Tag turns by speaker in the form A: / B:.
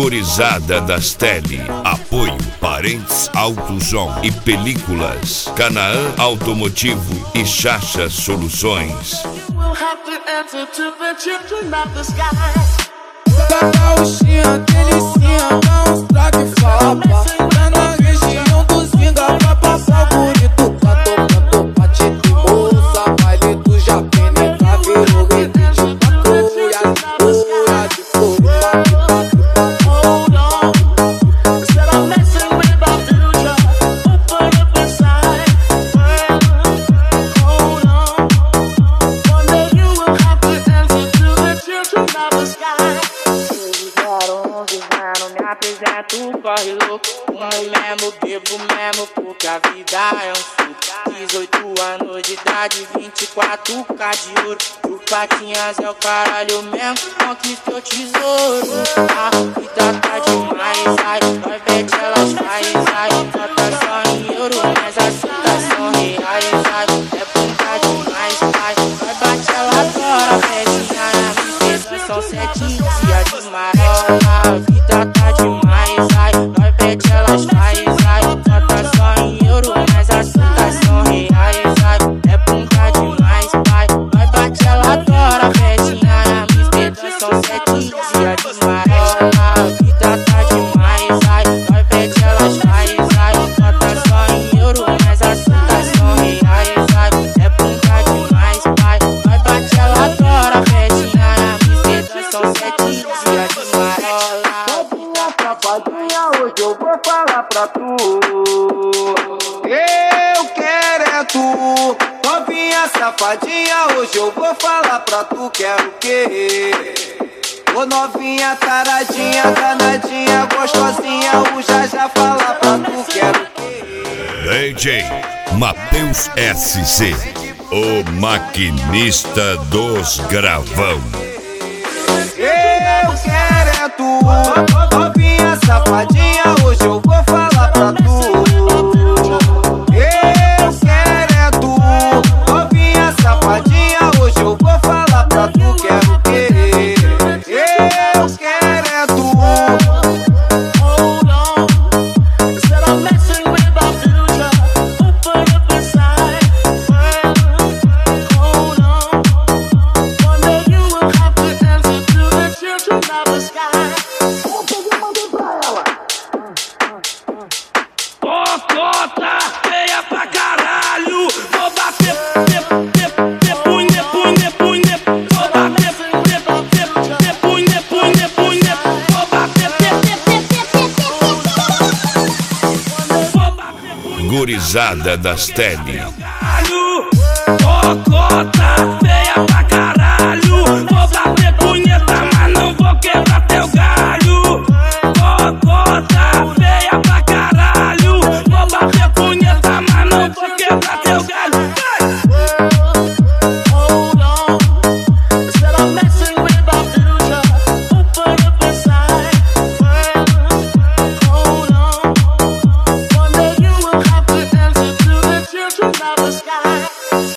A: Gurizada das Tele. Apoio Parentes Autosom e Películas, Canaã Automotivo e Chacha Soluções.
B: Cacauxinha, delicinha, dá uns trago e fala. Tá na região do Zinga, pra passar bonito. Canto pra te ter moça, baile do Japim, nem pra ver o repetir da cuia de fogo. Hold on, said I'm messing with my future. Open up inside. Hold on, one day you will have to answer to the children of the sky. Me apresento, corre louco. Fumo mesmo, bebo mesmo, porque a vida é um suco. 18 anos de idade, 24K de ouro. O Patinhas é o caralho mesmo, conquista o tesouro. A vida tá demais, ai, nós bete elas faz, ai. Nota só em euro, mas as citas são reais, ai. É brincar demais, ai. Nós bate ela agora, betinha na princesa. São 7 dias de marola. A vida tá demais, ai. Nós bete elas faz, ai. Nota só em euro, mas as citas são reais, ai. É brincar demais, ai. Nós bate ela agora, betinha na princesa. São 7 dias de marola. A vida tá demais, ai. Nós bete elas faz, ai. Nota só em euro, mas as citas são reais, ai. É brincar demais, ai. Nós bate ela agora, betinha na princesa. São 7 dias de marola. Safadinha, hoje eu vou falar pra tu. Eu quero é tu. Novinha safadinha, hoje eu vou falar pra tu. Quero o quê? Ô novinha taradinha, danadinha, gostosinha, o já fala pra tu. Quero o quê?
A: DJ Matheus SZ, o maquinista dos gravão.
B: Eu quero é tu. Novinha safadinha, hoje eu vou falar pra tu. Eu quero é tu. Novinha safadinha, hoje eu vou falar pra tu. Quero o quê? Eu quero é tu. Hold on, said I'm messing with my future. Open up inside. Hold on, one day you will have to answer to the children of the sky.
C: Cota feia pra caralho. Vou bater, punha. Vou bater, punha. Vou bater,
A: Gurizada das Tele.
C: Cota feia pra caralho.